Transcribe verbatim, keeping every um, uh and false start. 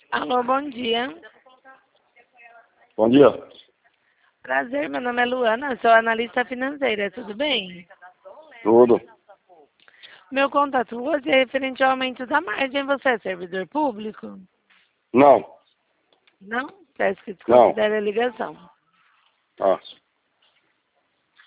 Alô, bom dia. Bom dia. Prazer, meu nome é Luana, sou analista financeira, tudo bem? Tudo. Meu contato hoje é referente ao aumento da margem. Você é servidor público? Não. Não? Peço que Não. desconsidere a ligação. Ah.